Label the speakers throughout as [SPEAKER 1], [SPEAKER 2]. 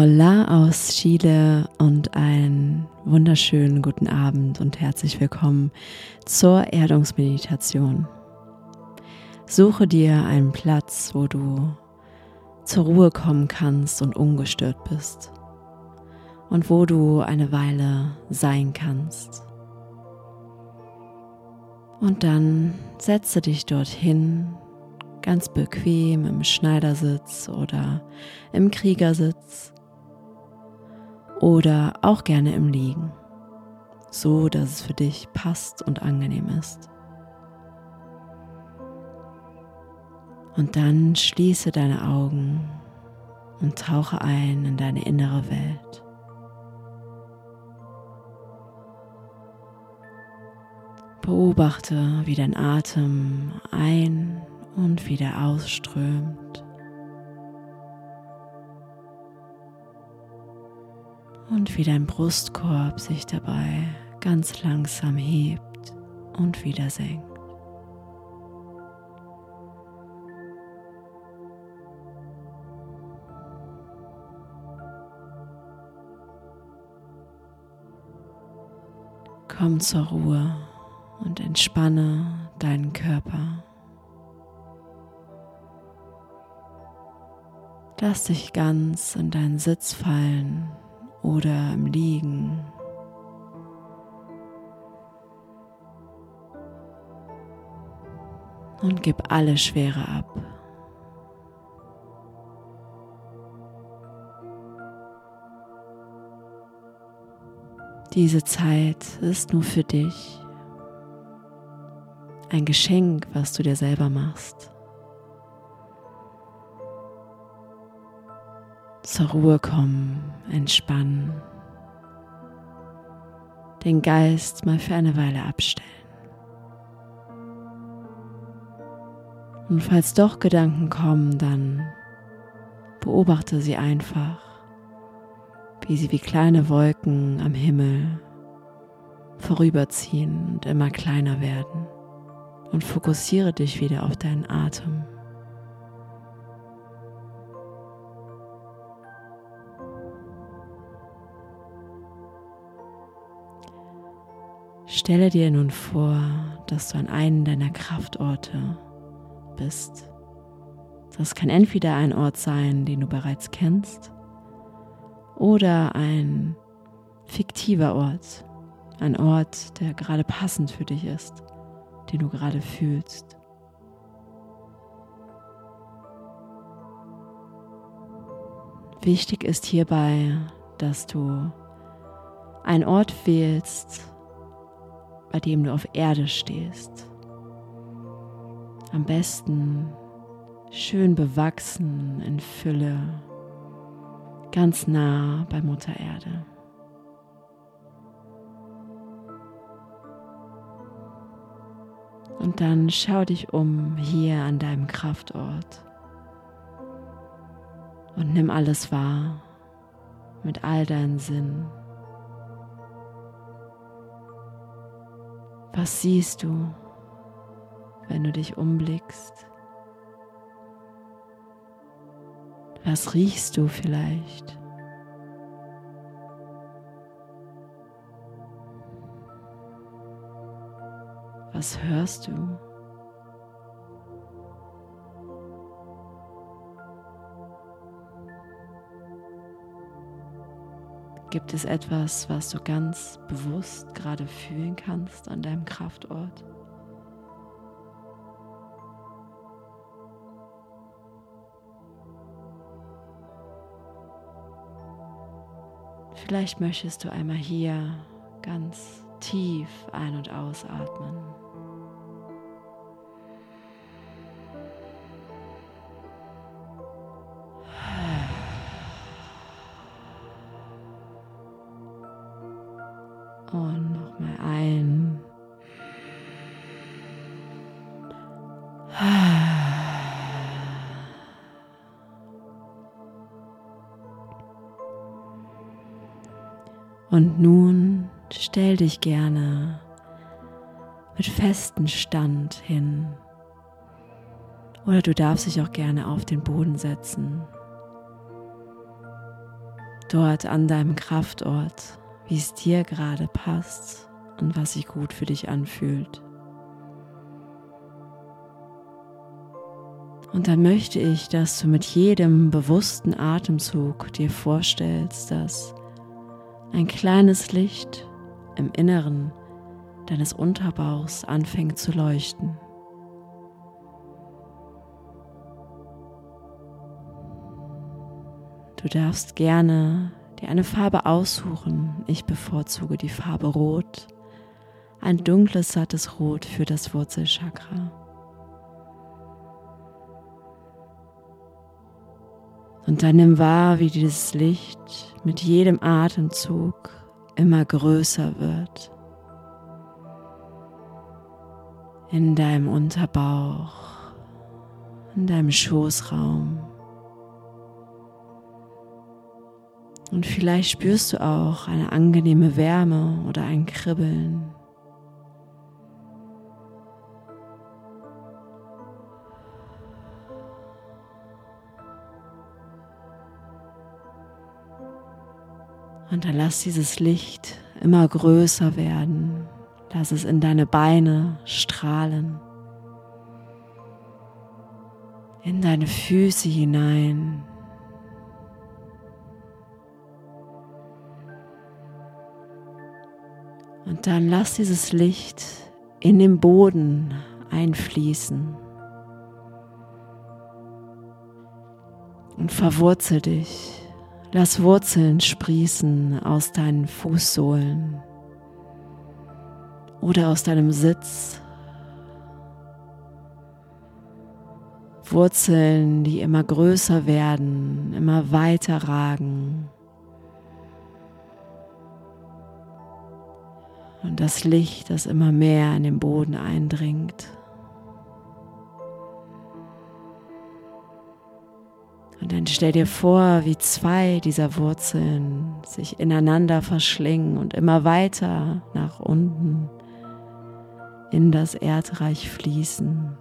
[SPEAKER 1] Hola aus Chile und einen wunderschönen guten Abend und herzlich willkommen zur Erdungsmeditation. Suche dir einen Platz, wo du zur Ruhe kommen kannst und ungestört bist und wo du eine Weile sein kannst. Und dann setze dich dorthin, ganz bequem im Schneidersitz oder im Kriegersitz oder auch gerne im Liegen, so dass es für dich passt und angenehm ist. Und dann schließe deine Augen und tauche ein in deine innere Welt. Beobachte, wie dein Atem ein- und wieder ausströmt. Und wie dein Brustkorb sich dabei ganz langsam hebt und wieder senkt. Komm zur Ruhe und entspanne deinen Körper. Lass dich ganz in deinen Sitz fallen oder im Liegen. Und gib alle Schwere ab. Diese Zeit ist nur für dich. Ein Geschenk, was du dir selber machst. Zur Ruhe kommen, entspannen. Den Geist mal für eine Weile abstellen. Und falls doch Gedanken kommen, dann beobachte sie einfach, wie sie wie kleine Wolken am Himmel vorüberziehen und immer kleiner werden. Und fokussiere dich wieder auf deinen Atem. Stelle dir nun vor, dass du an einem deiner Kraftorte bist. Das kann entweder ein Ort sein, den du bereits kennst, oder ein fiktiver Ort, ein Ort, der gerade passend für dich ist, den du gerade fühlst. Wichtig ist hierbei, dass du einen Ort wählst, bei dem du auf Erde stehst. Am besten schön bewachsen in Fülle, ganz nah bei Mutter Erde. Und dann schau dich um hier an deinem Kraftort und nimm alles wahr mit all deinen Sinnen. Was siehst du, wenn du dich umblickst? Was riechst du vielleicht? Was hörst du? Gibt es etwas, was du ganz bewusst gerade fühlen kannst an deinem Kraftort? Vielleicht möchtest du einmal hier ganz tief ein- und ausatmen. Und nochmal ein. Und nun stell dich gerne mit festem Stand hin. Oder du darfst dich auch gerne auf den Boden setzen. dort an deinem Kraftort, wie es dir gerade passt und was sich gut für dich anfühlt. Und dann möchte ich, dass du mit jedem bewussten Atemzug dir vorstellst, dass ein kleines Licht im Inneren deines Unterbauchs anfängt zu leuchten. Du darfst gerne dir eine Farbe aussuchen. Ich bevorzuge die Farbe Rot, ein dunkles, sattes Rot für das Wurzelchakra. Und dann nimm wahr, wie dieses Licht mit jedem Atemzug immer größer wird. In deinem Unterbauch, in deinem Schoßraum. Und vielleicht spürst du auch eine angenehme Wärme oder ein Kribbeln. Und dann lass dieses Licht immer größer werden. Lass es in deine Beine strahlen. In deine Füße hinein. Und dann lass dieses Licht in den Boden einfließen. Und verwurzel dich. Lass Wurzeln sprießen aus deinen Fußsohlen oder aus deinem Sitz. Wurzeln, die immer größer werden, immer weiter ragen. Und das Licht, das immer mehr in den Boden eindringt. Und dann stell dir vor, wie zwei dieser Wurzeln sich ineinander verschlingen und immer weiter nach unten in das Erdreich fließen.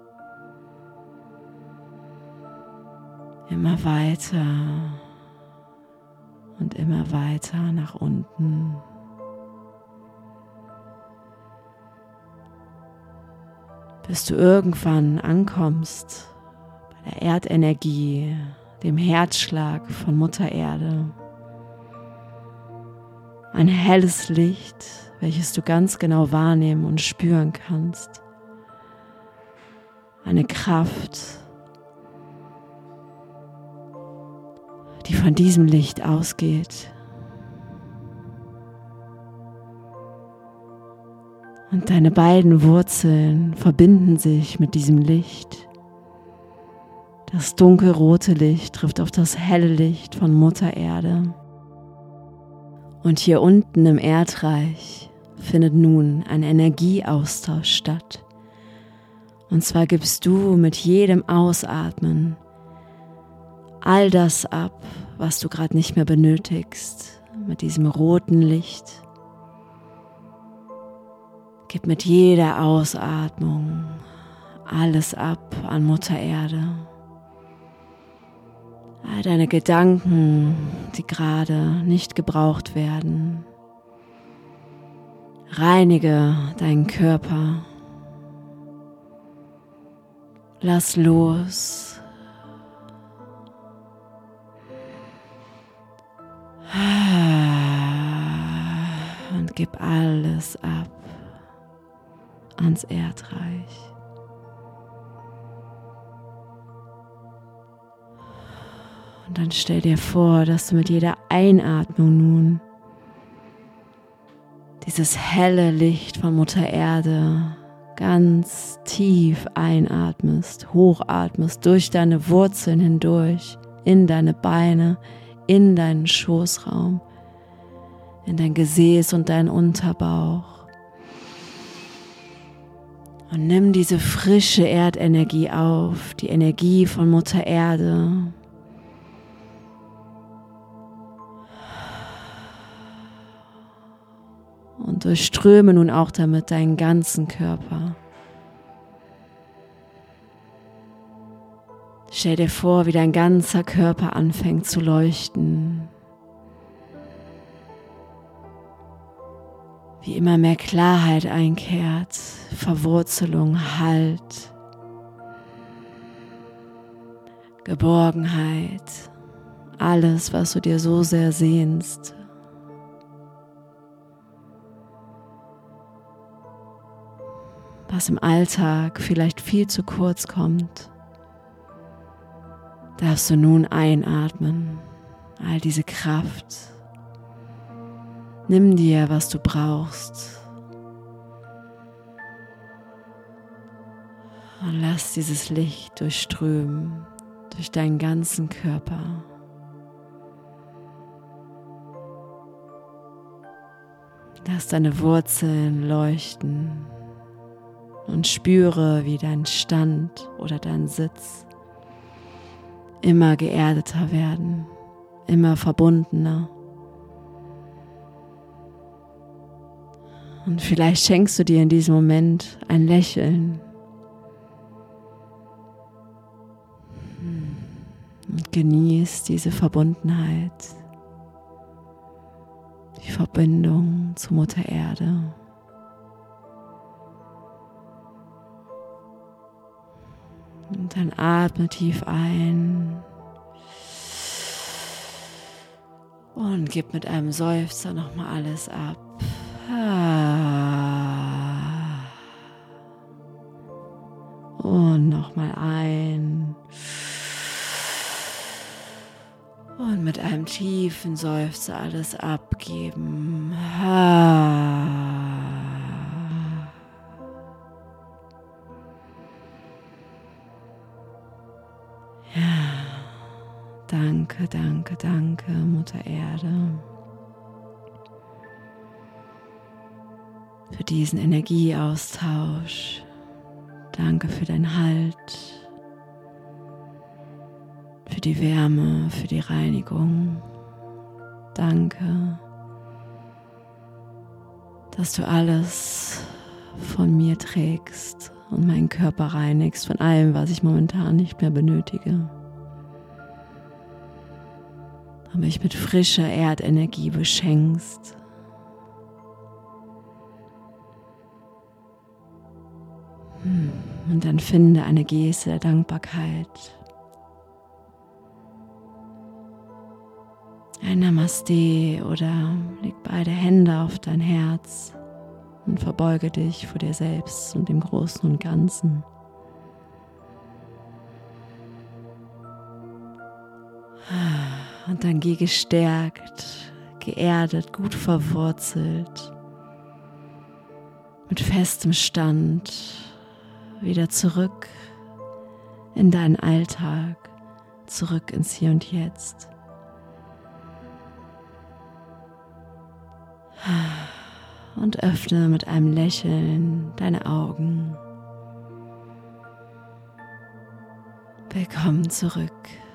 [SPEAKER 1] Immer weiter und immer weiter nach unten. Bis du irgendwann ankommst bei der Erdenergie, dem Herzschlag von Mutter Erde. Ein helles Licht, welches du ganz genau wahrnehmen und spüren kannst. Eine Kraft, die von diesem Licht ausgeht. Und deine beiden Wurzeln verbinden sich mit diesem Licht. Das dunkelrote Licht trifft auf das helle Licht von Mutter Erde. Und hier unten im Erdreich findet nun ein Energieaustausch statt. Und zwar gibst du mit jedem Ausatmen all das ab, was du gerade nicht mehr benötigst, mit diesem roten Licht. Gib mit jeder Ausatmung alles ab an Mutter Erde. All deine Gedanken, die gerade nicht gebraucht werden. Reinige deinen Körper. Lass los. Und gib alles ab ans Erdreich. Und dann stell dir vor, dass du mit jeder Einatmung nun dieses helle Licht von Mutter Erde ganz tief einatmest, hochatmest, durch deine Wurzeln hindurch, in deine Beine, in deinen Schoßraum, in dein Gesäß und deinen Unterbauch. Und nimm diese frische Erdenergie auf, die Energie von Mutter Erde. Und durchströme nun auch damit deinen ganzen Körper. Stell dir vor, wie dein ganzer Körper anfängt zu leuchten. wie immer mehr Klarheit einkehrt, Verwurzelung, Halt, Geborgenheit, alles, was du dir so sehr sehnst. Was im Alltag vielleicht viel zu kurz kommt, darfst du nun einatmen, all diese Kraft. Nimm dir, was du brauchst und lass dieses Licht durchströmen durch deinen ganzen Körper. Lass deine Wurzeln leuchten und spüre, wie dein Stand oder dein Sitz immer geerdeter werden, immer verbundener. Und vielleicht schenkst du dir in diesem Moment ein Lächeln und genießt diese Verbundenheit, die Verbindung zu Mutter Erde. Und dann atme tief ein und gib mit einem Seufzer nochmal alles ab. Und nochmal ein. Und mit einem tiefen Seufzer alles abgeben. Danke, danke, danke, Mutter Erde, für diesen Energieaustausch. Danke für dein Halt, für die Wärme, für die Reinigung. Danke, dass du alles von mir trägst und meinen Körper reinigst von allem, was ich momentan nicht mehr benötige. Und mich mit frischer Erdenergie beschenkst. Und dann finde eine Geste der Dankbarkeit. Ein Namaste oder leg beide Hände auf dein Herz und verbeuge dich vor dir selbst und dem Großen und Ganzen. Und dann geh gestärkt, geerdet, gut verwurzelt, mit festem Stand wieder zurück in deinen Alltag, zurück ins Hier und Jetzt. Und öffne mit einem Lächeln deine Augen. Willkommen zurück.